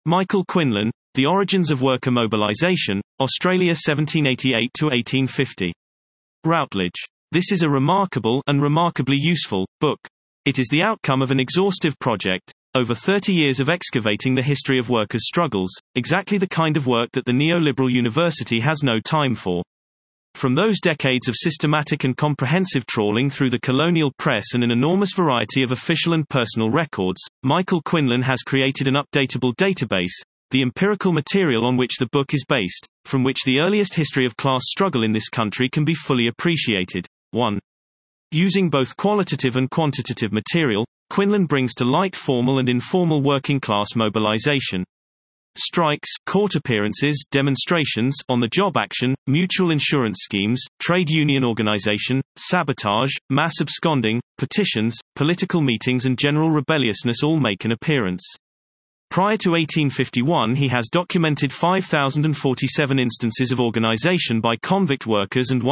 Michael Quinlan, The Origins of Worker Mobilization, Australia 1788–1850. Routledge. This is a remarkable and remarkably useful book. It is the outcome of an exhaustive project, over 30 years of excavating the history of workers' struggles, exactly the kind of work that the neoliberal university has no time for. From those decades of systematic and comprehensive trawling through the colonial press and an enormous variety of official and personal records, Michael Quinlan has created an updatable database, the empirical material on which the book is based, from which the earliest history of class struggle in this country can be fully appreciated. 1. Using both qualitative and quantitative material, Quinlan brings to light formal and informal working class mobilization. Strikes, court appearances, demonstrations, on-the-job action, mutual insurance schemes, trade union organization, sabotage, mass absconding, petitions, political meetings and general rebelliousness all make an appearance. Prior to 1851 he has documented 5,047 instances of organization by convict workers and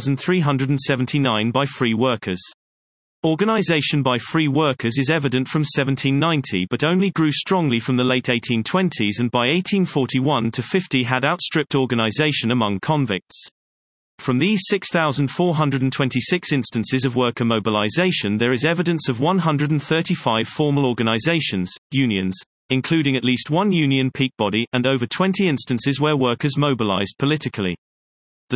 1,379 by free workers. Organization by free workers is evident from 1790 but only grew strongly from the late 1820s and by 1841–50 had outstripped organization among convicts. From these 6,426 instances of worker mobilization there is evidence of 135 formal organizations, unions, including at least one union peak body, and over 20 instances where workers mobilized politically. The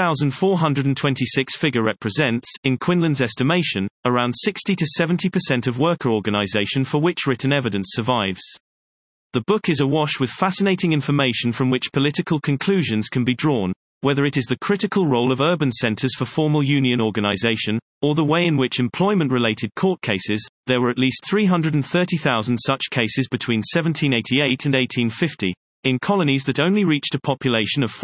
6,426 figure represents, in Quinlan's estimation, around 60 to 70% of worker organization for which written evidence survives. The book is awash with fascinating information from which political conclusions can be drawn, whether it is the critical role of urban centers for formal union organization, or the way in which employment-related court cases. There were at least 330,000 such cases between 1788 and 1850. In colonies that only reached a population of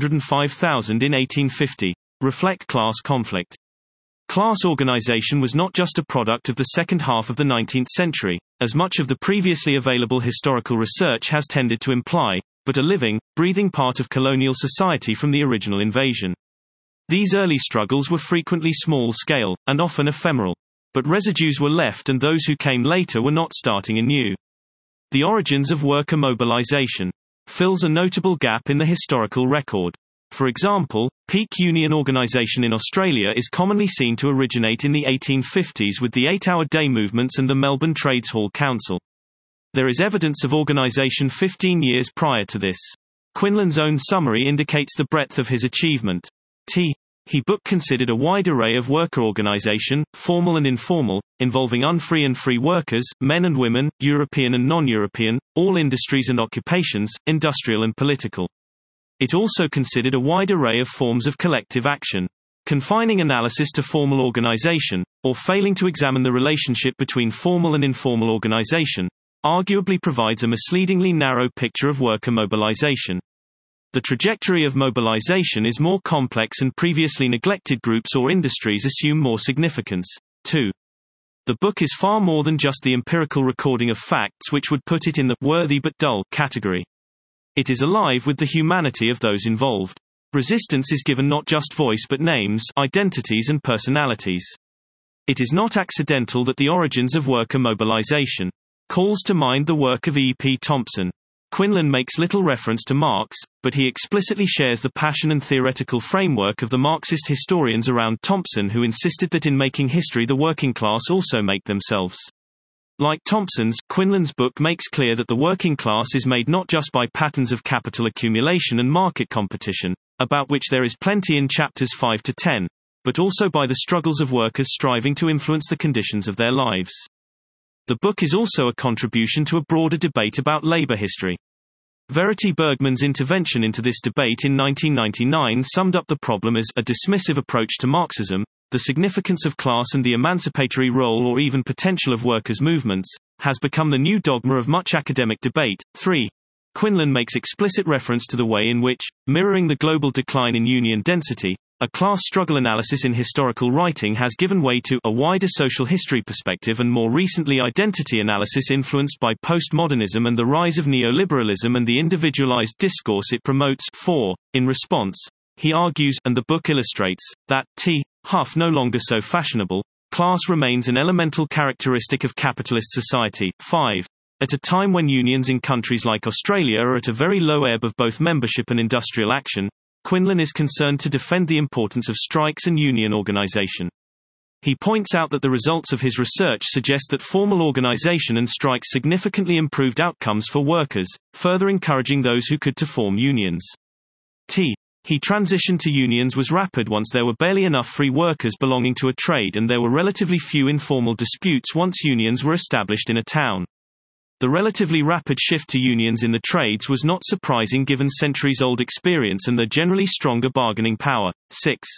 405,000 in 1850, reflect class conflict. Class organization was not just a product of the second half of the 19th century, as much of the previously available historical research has tended to imply, but a living, breathing part of colonial society from the original invasion. These early struggles were frequently small-scale, and often ephemeral. But residues were left and those who came later were not starting anew. The origins of worker mobilization fills a notable gap in the historical record. For example, peak union organization in Australia is commonly seen to originate in the 1850s with the 8-hour day movements and the Melbourne Trades Hall Council. There is evidence of organization 15 years prior to this. Quinlan's own summary indicates the breadth of his achievement. He book considered a wide array of worker organization, formal and informal, involving unfree and free workers, men and women, European and non-European, all industries and occupations, industrial and political. It also considered a wide array of forms of collective action. Confining analysis to formal organization, or failing to examine the relationship between formal and informal organization, arguably provides a misleadingly narrow picture of worker mobilization. The trajectory of mobilization is more complex and previously neglected groups or industries assume more significance. 2. The book is far more than just the empirical recording of facts which would put it in the worthy but dull category. It is alive with the humanity of those involved. Resistance is given not just voice but names, identities and personalities. It is not accidental that the origins of worker mobilization calls to mind the work of E. P. Thompson. Quinlan makes little reference to Marx, but he explicitly shares the passion and theoretical framework of the Marxist historians around Thompson who insisted that in making history the working class also make themselves. Like Thompson's, Quinlan's book makes clear that the working class is made not just by patterns of capital accumulation and market competition, about which there is plenty in chapters 5 to 10, but also by the struggles of workers striving to influence the conditions of their lives. The book is also a contribution to a broader debate about labor history. Verity Bergman's intervention into this debate in 1999 summed up the problem as a dismissive approach to Marxism, the significance of class and the emancipatory role or even potential of workers' movements, has become the new dogma of much academic debate. 3. Quinlan makes explicit reference to the way in which, mirroring the global decline in union density, a class struggle analysis in historical writing has given way to a wider social history perspective and more recently identity analysis influenced by postmodernism and the rise of neoliberalism and the individualized discourse it promotes. 4. In response, he argues, and the book illustrates, that Huff no longer so fashionable, class remains an elemental characteristic of capitalist society. 5. At a time when unions in countries like Australia are at a very low ebb of both membership and industrial action, Quinlan is concerned to defend the importance of strikes and union organisation. He points out that the results of his research suggest that formal organisation and strikes significantly improved outcomes for workers, further encouraging those who could to form unions. He transition to unions was rapid once there were barely enough free workers belonging to a trade and there were relatively few informal disputes once unions were established in a town. The relatively rapid shift to unions in the trades was not surprising given centuries-old experience and their generally stronger bargaining power. 6.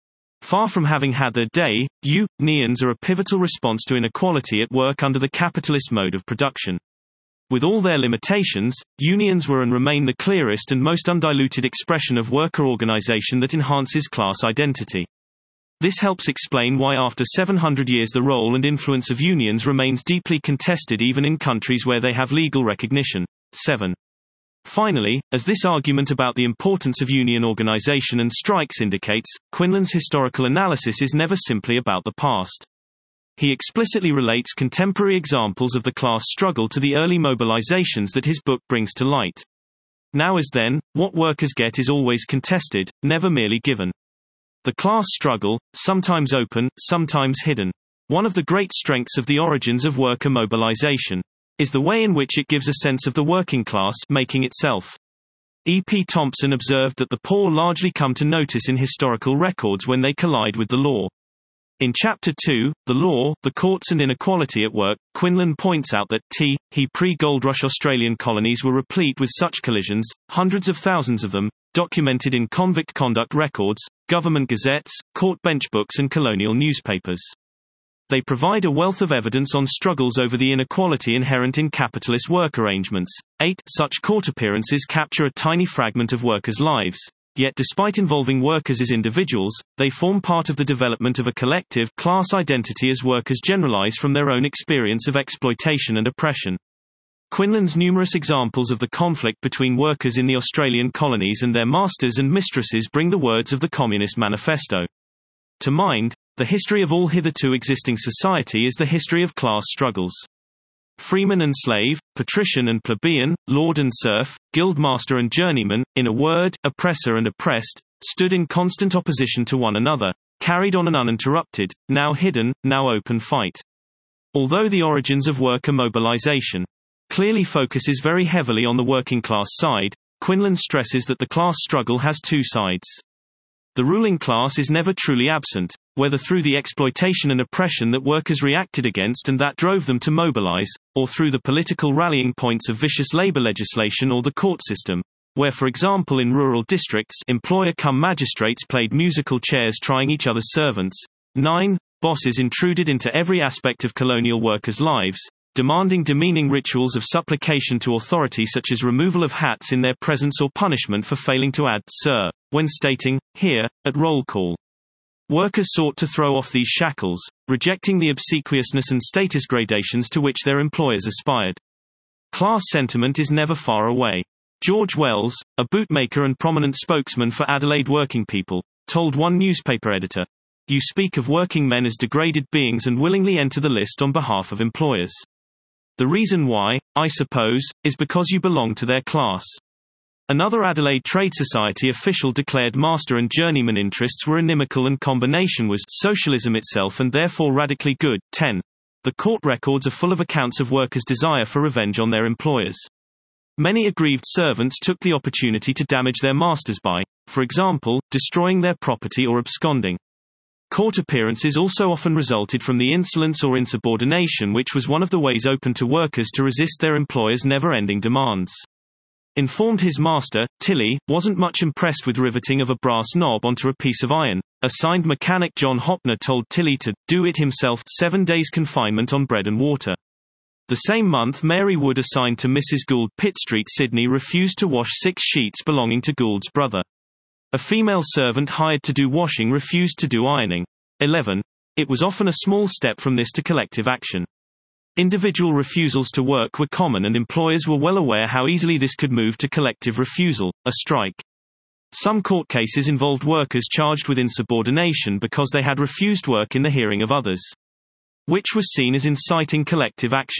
Far from having had their day, unions are a pivotal response to inequality at work under the capitalist mode of production. With all their limitations, unions were and remain the clearest and most undiluted expression of worker organization that enhances class identity. This helps explain why after 700 years the role and influence of unions remains deeply contested even in countries where they have legal recognition. 7. Finally, as this argument about the importance of union organization and strikes indicates, Quinlan's historical analysis is never simply about the past. He explicitly relates contemporary examples of the class struggle to the early mobilizations that his book brings to light. Now as then, what workers get is always contested, never merely given. The class struggle, sometimes open, sometimes hidden. One of the great strengths of the origins of worker mobilization is the way in which it gives a sense of the working class making itself. E. P. Thompson observed that the poor largely come to notice in historical records when they collide with the law. In Chapter 2, The Law, the Courts and Inequality at Work, Quinlan points out that pre-gold rush Australian colonies were replete with such collisions, hundreds of thousands of them, documented in convict conduct records, government gazettes, court bench books and colonial newspapers. They provide a wealth of evidence on struggles over the inequality inherent in capitalist work arrangements. 8. Such court appearances capture a tiny fragment of workers' lives. Yet despite involving workers as individuals, they form part of the development of a collective class identity as workers generalize from their own experience of exploitation and oppression. Quinlan's numerous examples of the conflict between workers in the Australian colonies and their masters and mistresses bring the words of the Communist Manifesto to mind. The history of all hitherto existing society is the history of class struggles. Freeman and slave, patrician and plebeian, lord and serf, guildmaster and journeyman, in a word, oppressor and oppressed, stood in constant opposition to one another, carried on an uninterrupted, now hidden, now open fight. Although the origins of worker mobilization clearly focuses very heavily on the working class side, Quinlan stresses that the class struggle has two sides. The ruling class is never truly absent, whether through the exploitation and oppression that workers reacted against and that drove them to mobilize, or through the political rallying points of vicious labor legislation or the court system, where for example in rural districts employer-cum-magistrates played musical chairs trying each other's servants. 9. Bosses intruded into every aspect of colonial workers' lives, demanding demeaning rituals of supplication to authority such as removal of hats in their presence or punishment for failing to add "sir" when stating "here" at roll call. Workers sought to throw off these shackles, rejecting the obsequiousness and status gradations to which their employers aspired. Class sentiment is never far away. George Wells, a bootmaker and prominent spokesman for Adelaide working people, told one newspaper editor, "You speak of working men as degraded beings and willingly enter the list on behalf of employers. The reason why, I suppose, is because you belong to their class." Another Adelaide Trade Society official declared master and journeyman interests were inimical and combination was socialism itself and therefore radically good. 10. The court records are full of accounts of workers' desire for revenge on their employers. Many aggrieved servants took the opportunity to damage their masters by, for example, destroying their property or absconding. Court appearances also often resulted from the insolence or insubordination which was one of the ways open to workers to resist their employers' never-ending demands. Informed his master, Tilly, wasn't much impressed with riveting of a brass knob onto a piece of iron. Assigned mechanic John Hopner told Tilly to do it himself, 7 days confinement on bread and water. The same month Mary Wood assigned to Mrs. Gould Pitt Street, Sydney refused to wash 6 sheets belonging to Gould's brother. A female servant hired to do washing refused to do ironing. 11. It was often a small step from this to collective action. Individual refusals to work were common and employers were well aware how easily this could move to collective refusal, a strike. Some court cases involved workers charged with insubordination because they had refused work in the hearing of others, which was seen as inciting collective action.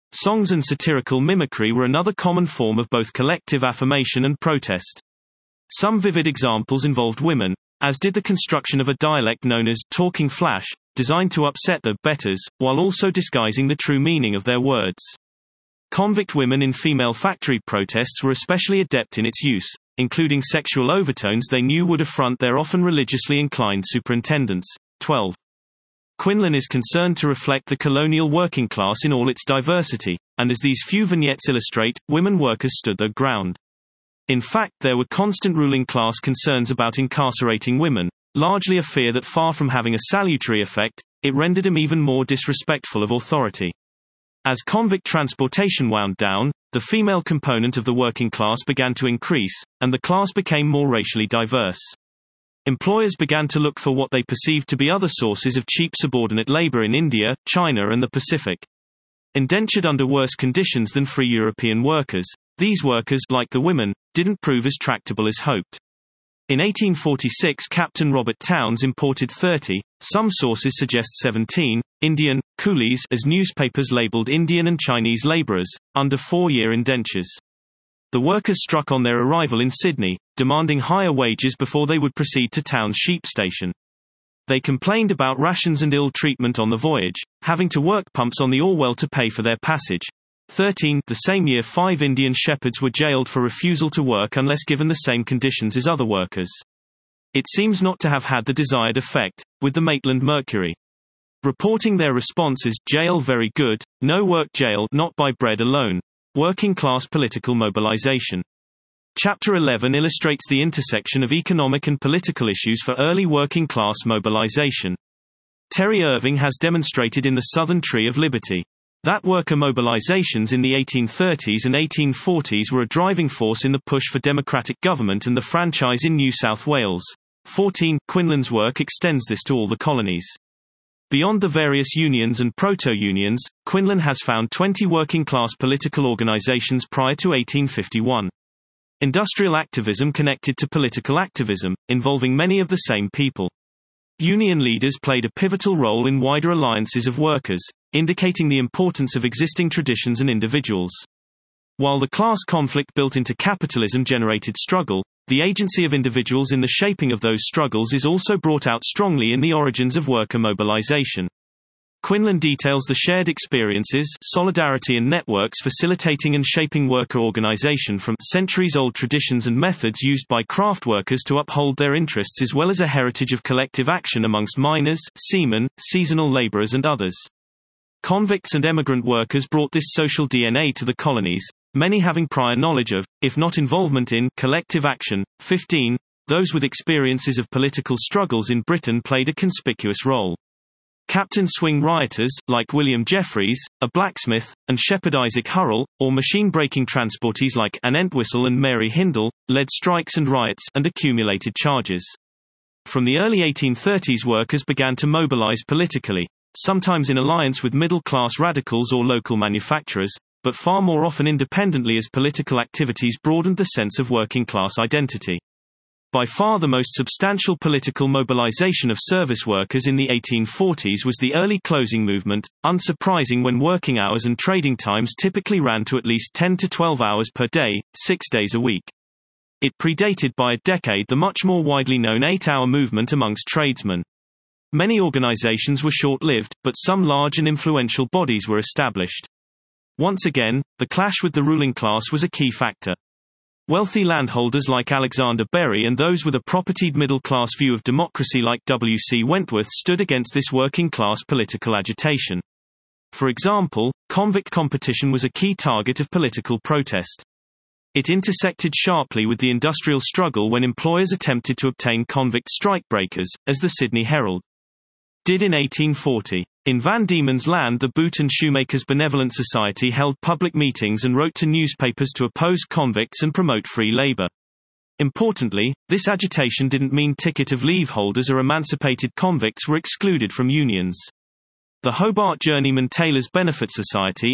Songs and satirical mimicry were another common form of both collective affirmation and protest. Some vivid examples involved women, as did the construction of a dialect known as talking flash, designed to upset the betters, while also disguising the true meaning of their words. Convict women in female factory protests were especially adept in its use, including sexual overtones they knew would affront their often religiously inclined superintendents. 12. Quinlan is concerned to reflect the colonial working class in all its diversity, and as these few vignettes illustrate, women workers stood their ground. In fact, there were constant ruling class concerns about incarcerating women, largely a fear that far from having a salutary effect, it rendered him even more disrespectful of authority. As convict transportation wound down, the female component of the working class began to increase, and the class became more racially diverse. Employers began to look for what they perceived to be other sources of cheap subordinate labor in India, China and the Pacific. Indentured under worse conditions than free European workers, these workers, like the women, didn't prove as tractable as hoped. In 1846, Captain Robert Towns imported 30, some sources suggest 17, Indian coolies as newspapers labeled Indian and Chinese laborers, under 4-year indentures. The workers struck on their arrival in Sydney, demanding higher wages before they would proceed to Towns Sheep Station. They complained about rations and ill treatment on the voyage, having to work pumps on the Orwell to pay for their passage. 13. The same year 5 Indian shepherds were jailed for refusal to work unless given the same conditions as other workers. It seems not to have had the desired effect, with the Maitland Mercury reporting their response as, "Jail very good, no work jail not by bread alone." Working class political mobilization. Chapter 11 illustrates the intersection of economic and political issues for early working class mobilization. Terry Irving has demonstrated in The Southern Tree of Liberty that worker mobilizations in the 1830s and 1840s were a driving force in the push for democratic government and the franchise in New South Wales. 14. Quinlan's work extends this to all the colonies. Beyond the various unions and proto-unions, Quinlan has found 20 working-class political organizations prior to 1851. Industrial activism connected to political activism, involving many of the same people. Union leaders played a pivotal role in wider alliances of workers, indicating the importance of existing traditions and individuals. While the class conflict built into capitalism generated struggle, the agency of individuals in the shaping of those struggles is also brought out strongly in the origins of worker mobilization. Quinlan details the shared experiences, solidarity and networks facilitating and shaping worker organization from centuries-old traditions and methods used by craft workers to uphold their interests, as well as a heritage of collective action amongst miners, seamen, seasonal laborers and others. Convicts and emigrant workers brought this social DNA to the colonies, many having prior knowledge of, if not involvement in, collective action. 15. Those with experiences of political struggles in Britain played a conspicuous role. Captain Swing rioters, like William Jeffreys, a blacksmith, and Shepherd Isaac Hurrell, or machine-breaking transportees like Anne Entwistle and Mary Hindle, led strikes and riots and accumulated charges. From the early 1830s, workers began to mobilize politically, sometimes in alliance with middle-class radicals or local manufacturers, but far more often independently as political activities broadened the sense of working-class identity. By far the most substantial political mobilization of service workers in the 1840s was the early closing movement, unsurprising when working hours and trading times typically ran to at least 10 to 12 hours per day, 6 days a week. It predated by a decade the much more widely known 8-hour movement amongst tradesmen. Many organizations were short-lived, but some large and influential bodies were established. Once again, the clash with the ruling class was a key factor. Wealthy landholders like Alexander Berry and those with a propertied middle-class view of democracy like W.C. Wentworth stood against this working-class political agitation. For example, convict competition was a key target of political protest. It intersected sharply with the industrial struggle when employers attempted to obtain convict strikebreakers, as the Sydney Herald did in 1840. In Van Diemen's Land, the Boot and Shoemakers Benevolent Society held public meetings and wrote to newspapers to oppose convicts and promote free labor. Importantly, this agitation didn't mean ticket of leave holders or emancipated convicts were excluded from unions. The Hobart Journeyman Tailors Benefit Society,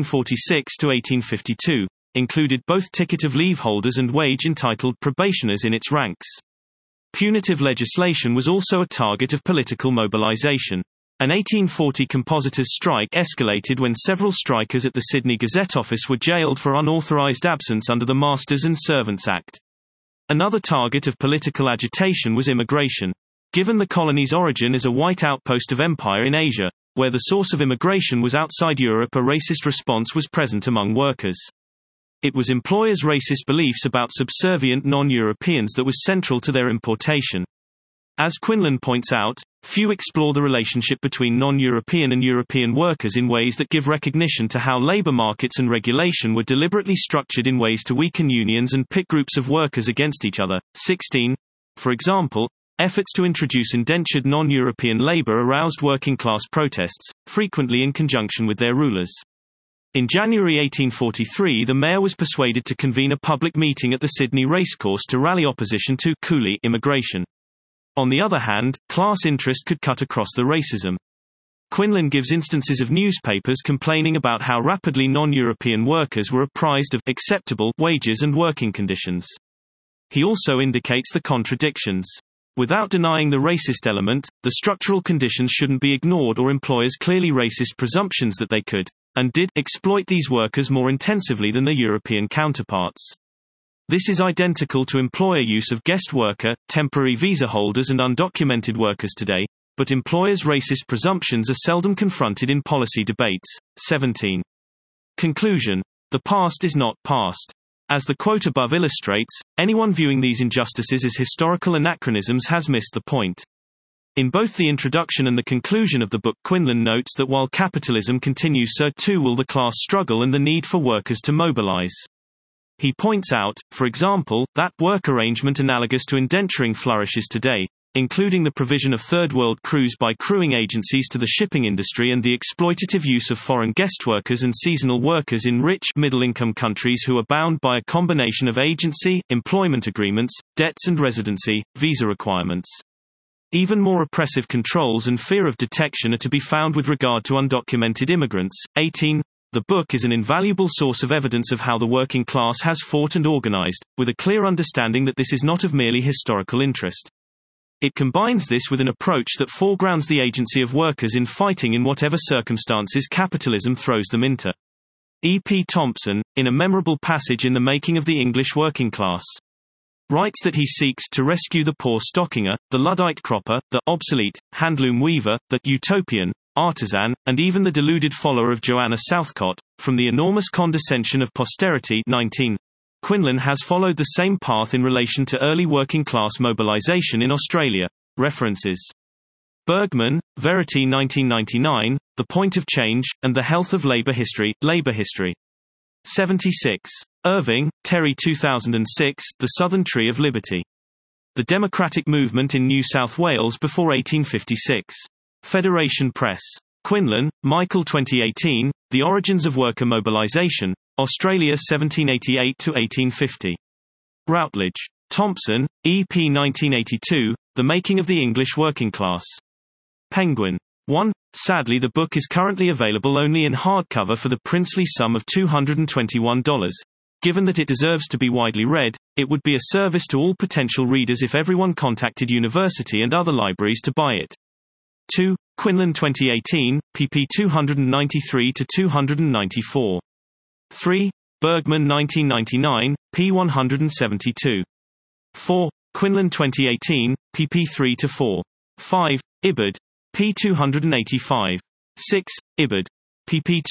1846 to 1852, included both ticket of leave holders and wage-entitled probationers in its ranks. Punitive legislation was also a target of political mobilization. An 1840 compositors' strike escalated when several strikers at the Sydney Gazette office were jailed for unauthorised absence under the Masters and Servants Act. Another target of political agitation was immigration. Given the colony's origin as a white outpost of empire in Asia, where the source of immigration was outside Europe, a racist response was present among workers. It was employers' racist beliefs about subservient non-Europeans that was central to their importation. As Quinlan points out, few explore the relationship between non-European and European workers in ways that give recognition to how labor markets and regulation were deliberately structured in ways to weaken unions and pit groups of workers against each other. 16. For example, efforts to introduce indentured non-European labor aroused working-class protests, frequently in conjunction with their rulers. In January 1843, the mayor was persuaded to convene a public meeting at the Sydney racecourse to rally opposition to coolie immigration. On the other hand, class interest could cut across the racism. Quinlan gives instances of newspapers complaining about how rapidly non-European workers were apprised of acceptable wages and working conditions. He also indicates the contradictions. Without denying the racist element, the structural conditions shouldn't be ignored, or employers' clearly racist presumptions that they could, and did, exploit these workers more intensively than their European counterparts. This is identical to employer use of guest worker, temporary visa holders and undocumented workers today, but employers' racist presumptions are seldom confronted in policy debates. 17. Conclusion. The past is not past. As the quote above illustrates, anyone viewing these injustices as historical anachronisms has missed the point. In both the introduction and the conclusion of the book, Quinlan notes that while capitalism continues, so too will the class struggle and the need for workers to mobilize. He points out, for example, that work arrangement analogous to indenturing flourishes today, including the provision of third-world crews by crewing agencies to the shipping industry and the exploitative use of foreign guest workers and seasonal workers in rich, middle-income countries who are bound by a combination of agency, employment agreements, debts and residency, visa requirements. Even more oppressive controls and fear of detection are to be found with regard to undocumented immigrants. 18. The book is an invaluable source of evidence of how the working class has fought and organized, with a clear understanding that this is not of merely historical interest. It combines this with an approach that foregrounds the agency of workers in fighting in whatever circumstances capitalism throws them into. E. P. Thompson, in a memorable passage in The Making of the English Working Class, writes that he seeks to rescue the poor stockinger, the Luddite cropper, the obsolete handloom weaver, the utopian artisan, and even the deluded follower of Joanna Southcott, from the enormous condescension of posterity. 19. Quinlan has followed the same path in relation to early working-class mobilization in Australia. References: Bergman, Verity 1999, The Point of Change, and the Health of Labor History, Labor History. 76. Irving, Terry 2006, The Southern Tree of Liberty. The Democratic Movement in New South Wales before 1856. Federation Press. Quinlan, Michael 2018, The Origins of Worker Mobilization, Australia 1788–1850. Routledge. Thompson, E. P. 1982, The Making of the English Working Class. Penguin. 1. Sadly, the book is currently available only in hardcover for the princely sum of $221. Given that it deserves to be widely read, it would be a service to all potential readers if everyone contacted university and other libraries to buy it. 2. Quinlan 2018, pp 293–294. 3. Bergman 1999, p 172. 4. Quinlan 2018, pp 3–4. 5. Ibbard, p 285. 6. Ibbard, pp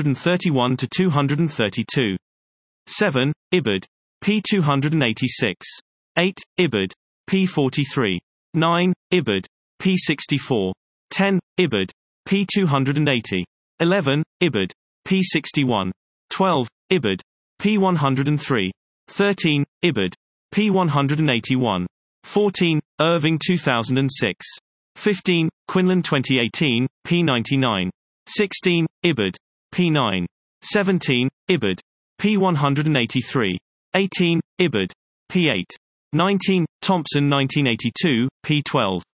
231–232. 7. Ibbard, p 286. 8. Ibbard, p 43. 9. Ibbard, p 64. 10. Ibbard, p 280. 11. Ibbard, p 61. 12. Ibbard, p 103. 13. Ibbard, p 181. 14. Irving 2006. 15. Quinlan 2018, p 99. 16. Ibbard, p 9. 17. Ibbard, p 183. 18. Ibbard, p 8. 19. Thompson 1982, p 12.